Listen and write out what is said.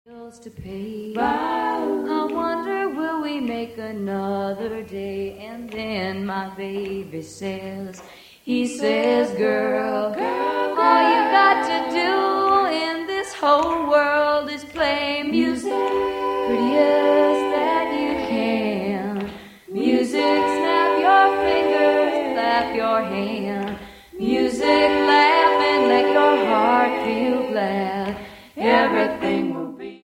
Bills to pay. I wonder will we make another day? And then my baby says, he says, girl, all you got to do in this whole world is play music, prettiest that you can. Music, snap your fingers, clap your hand. Music, laugh and let your heart feel glad. Everything